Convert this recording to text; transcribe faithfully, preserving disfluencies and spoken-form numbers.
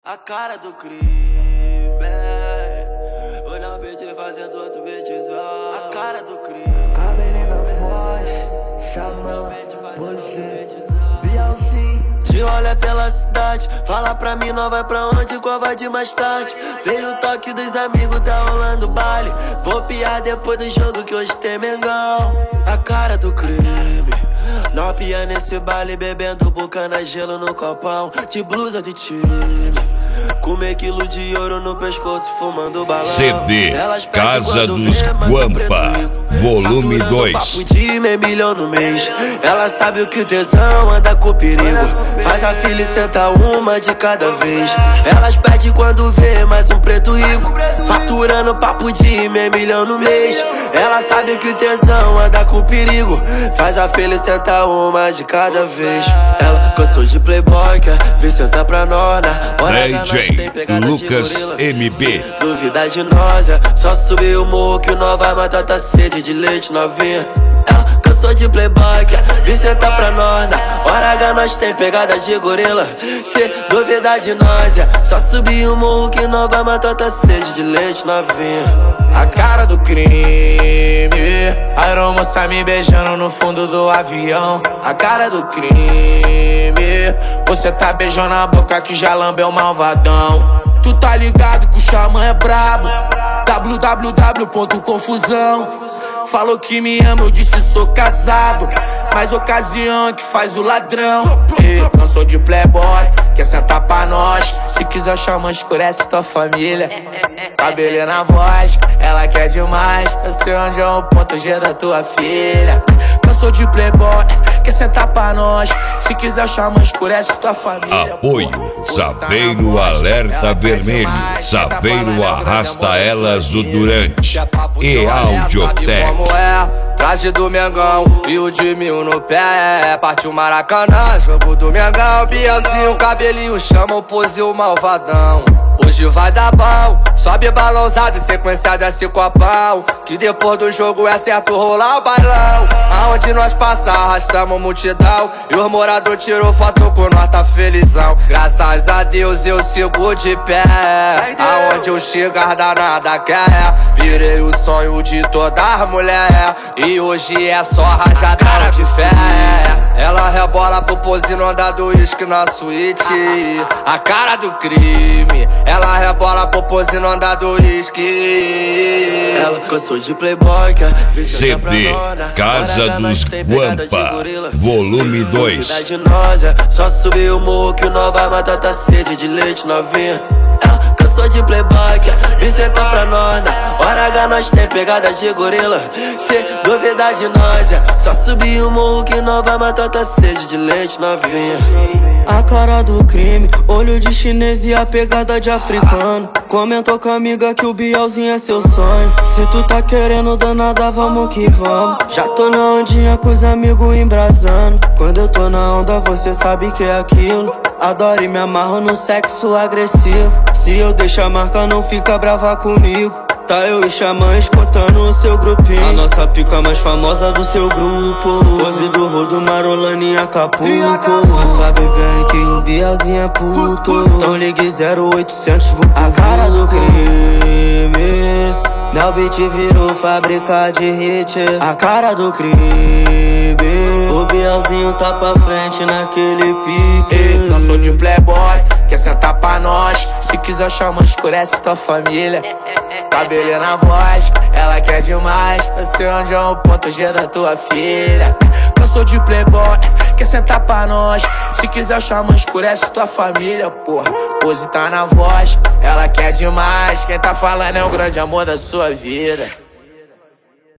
A cara do crime, o não beat fazendo outro beatzão. A cara do crime, cabelo na voz, chamando você, Bielzinho. te olha pela cidade, fala pra mim não vai pra onde, qual vai de mais tarde. Veio o toque dos amigos, tá rolando baile. Vou piar depois do jogo que hoje tem Mengão. A cara do crime, nó pia nesse baile, bebendo bucana, gelo no copão, de blusa de time. Comer quilo de ouro no pescoço, fumando balão. C D Casa dos Guampa, volume dois. Papo de meio milhão no mês. Ela sabe o que o tesão anda com perigo. Faz a filha e senta uma de cada vez. Elas pedem quando vê mais um preto rico, faturando papo de meio milhão no mês. Ela sabe que o tesão anda com perigo. Faz a filha e senta uma de cada vez. Ela cansou de playboy, quer vir sentar pra nós. D J Lucas M B. Duvida de nós, é só subir o morro que o nó vai matar tua sede de leite novinha. Ela cansou de playboy, quer vir sentar pra nós. Na hora H nós tem pegada de gorila. Cê duvida de nós, é só subir o morro que não vai matar tua sede de leite novinha. A cara do crime, a aeromoça me beijando no fundo do avião. A cara do crime, você tá beijando a boca que já lambeu malvadão. Tu tá ligado que o xamã é brabo, www ponto confusão. Falou que me ama, eu disse sou casado, mas ocasião é que faz o ladrão. E cansou de playboy, quer sentar pra nós. Se quiser o xamã escurece tua família. Cabelo na voz, ela quer demais. Eu sei onde é o ponto G da tua filha. Cansou de playboy, quer sentar pra nós. Se quiser o xamã escurece tua família. Apoio Saveiro Alerta Vermelho, Saveiro Arrasta Elas do Durante e Audiotec. Como é, traje do Mengão e o de mil no pé. Partiu Maracanã, jogo do Mengão. Bielzinho, cabelinho, chama o pose o malvadão. Hoje vai dar bom, sobe balãozado, sequência desse copão. Que depois do jogo é certo rolar o bailão. Aonde nós passar, arrastamos multidão. E os moradores tirou foto com nós, tá felizão. Graças a Deus eu sigo de pé. Aonde eu chegar danada quer. Virei o sonho de todas as mulheres. E hoje é só rajadão de fé. Ela rebola pro pose no andar do uísque na suíte. A cara do crime, ela rebola pro pose no andar do uísque. Ela cansou de playboy, quer vir C sentar pra D nós. Casa dos Guampa, volume dois. Duvida de nós, é só subir o morro que o nó vai matar tua sede de leite novinha. Ela cansou de playboy, quer vir sentar pra nós. Na hora H nós tem pegada de gorila. Cê duvida de nós, é só subir o morro que não vai matar tua sede de leite novinha. A cara do crime, olho de chinês e a pegada de africano. Comentou com a amiga que o Bielzinho é seu sonho. Se tu tá querendo danada, vamos que vamos. Já tô na ondinha com os amigos embrasando. Quando eu tô na onda, você sabe que é aquilo. Adoro e me amarro no sexo agressivo. Se eu deixar a marca, não fica brava comigo. Tá eu e xamã escutando o seu grupinho. A nossa pica mais famosa do seu grupo. Pose do rodo, Marolane em Acapulco. Tu sabe bem que o Bielzinho é puto. Então ligue zero oitocentos. A cara do crime, Nel Beat virou fábrica de hit. A cara do crime, o Bielzinho tá pra frente naquele pique. Ei, cansou de playboy, quer sentar pra nós. Se quiser o xamã escurece tua família. Cabelo na voz, ela quer demais. Eu sei onde é o ponto G da tua filha. Cansou de playboy, quer sentar pra nós. Se quiser o xamã escurece tua família, porra. Pose tá na voz, ela quer demais. Quem tá falando é o grande amor da sua vida.